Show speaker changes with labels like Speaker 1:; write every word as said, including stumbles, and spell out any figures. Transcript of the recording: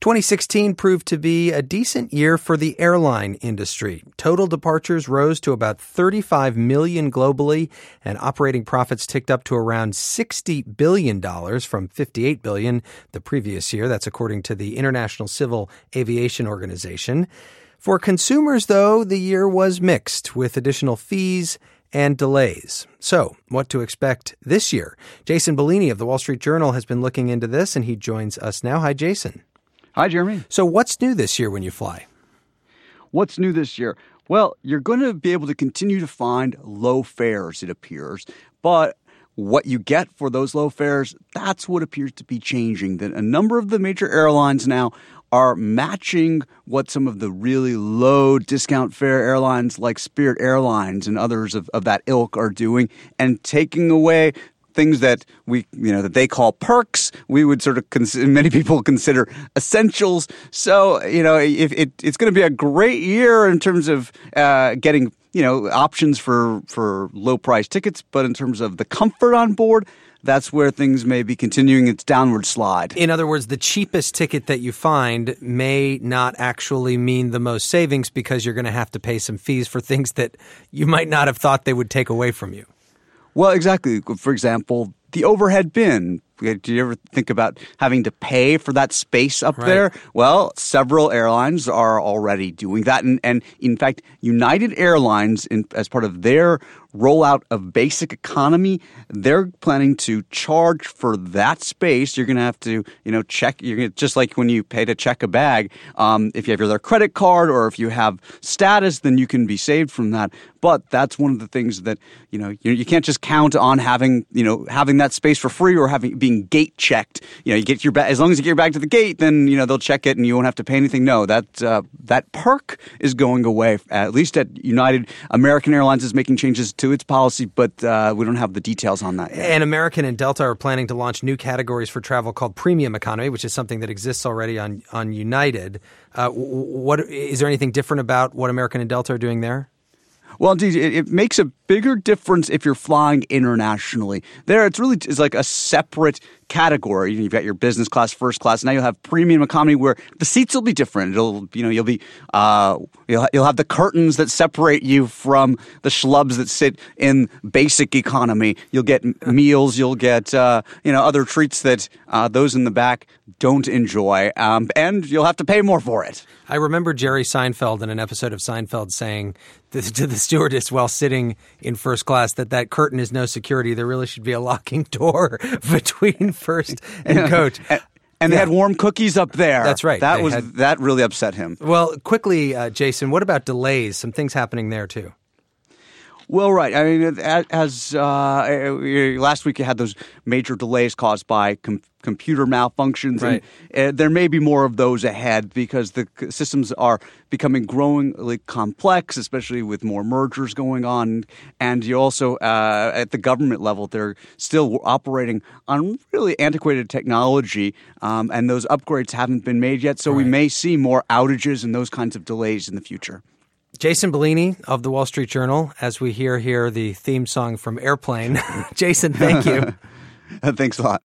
Speaker 1: twenty sixteen proved to be a decent year for the airline industry. Total departures rose to about thirty-five million globally, and operating profits ticked up to around sixty billion dollars from fifty-eight billion dollars the previous year. That's according to the International Civil Aviation Organization. For consumers, though, the year was mixed, with additional fees and delays. So, what to expect this year? Jason Bellini of The Wall Street Journal has been looking into this, and he joins us now. Hi, Jason.
Speaker 2: Hi, Jeremy.
Speaker 1: So what's new this year when you fly?
Speaker 2: What's new this year? Well, you're going to be able to continue to find low fares, it appears. But what you get for those low fares, that's what appears to be changing. That a number of the major airlines now are matching what some of the really low discount fare airlines like Spirit Airlines and others of, of that ilk are doing, and taking away things that we, you know, that they call perks, we would sort of consider, many people consider essentials. So, you know, if it, it's going to be a great year in terms of uh, getting, you know, options for for low price tickets, but in terms of the comfort on board, that's where things may be continuing its downward slide.
Speaker 1: In other words, the cheapest ticket that you find may not actually mean the most savings, because you're going to have to pay some fees for things that you might not have thought they would take away from you.
Speaker 2: Well, exactly. For example, the overhead bin. Do you ever think about having to pay for that space up
Speaker 1: right.
Speaker 2: there? Well, several airlines are already doing that. And, and in fact, United Airlines, in, as part of their rollout of basic economy, they're planning to charge for that space. You're going to have to, you know, check. You're gonna, just like when you pay to check a bag. Um, if you have your credit card or if you have status, then you can be saved from that. But that's one of the things that, you know, you, you can't just count on having, you know, having that space for free or having being gate checked. You know, you get your bag, as long as you get your bag to the gate, then, you know, they'll check it and you won't have to pay anything. No, that uh, that perk is going away. At least at United. American Airlines is making changes to its policy, but uh, we don't have the details on that yet.
Speaker 1: And American and Delta are planning to launch new categories for travel called premium economy, which is something that exists already on on United. Uh, what is there anything different about what American and Delta are doing there?
Speaker 2: Well, indeed, it, it makes a bigger difference if you're flying internationally. There, it's really it's like a separate category. You've got your business class, first class. Now you'll have premium economy, where the seats will be different. It'll, you know, you'll be uh, you'll you'll have the curtains that separate you from the schlubs that sit in basic economy. You'll get meals. You'll get uh, you know other treats that uh, those in the back don't enjoy, um, and you'll have to pay more for it.
Speaker 1: I remember Jerry Seinfeld in an episode of Seinfeld saying to the stewardess while sitting in first class that that curtain is no security. There really should be a locking door between first and
Speaker 2: yeah.
Speaker 1: coach.
Speaker 2: And, and
Speaker 1: yeah.
Speaker 2: they had warm cookies up there.
Speaker 1: That's right.
Speaker 2: That
Speaker 1: they
Speaker 2: was
Speaker 1: had...
Speaker 2: that really upset him.
Speaker 1: Well, quickly, uh, Jason, what about delays? Some things happening there too.
Speaker 2: Well, right. I mean, as uh, last week you had those major delays caused by com- computer malfunctions.
Speaker 1: Right.
Speaker 2: And uh, there may be more of those ahead because the systems are becoming growingly complex, especially with more mergers going on. And you also, uh, at the government level, they're still operating on really antiquated technology, um, and those upgrades haven't been made yet. So
Speaker 1: right.
Speaker 2: we may see more outages and those kinds of delays in the future.
Speaker 1: Jason Bellini of The Wall Street Journal, as we hear here the theme song from Airplane. Jason, thank you.
Speaker 2: Thanks a lot.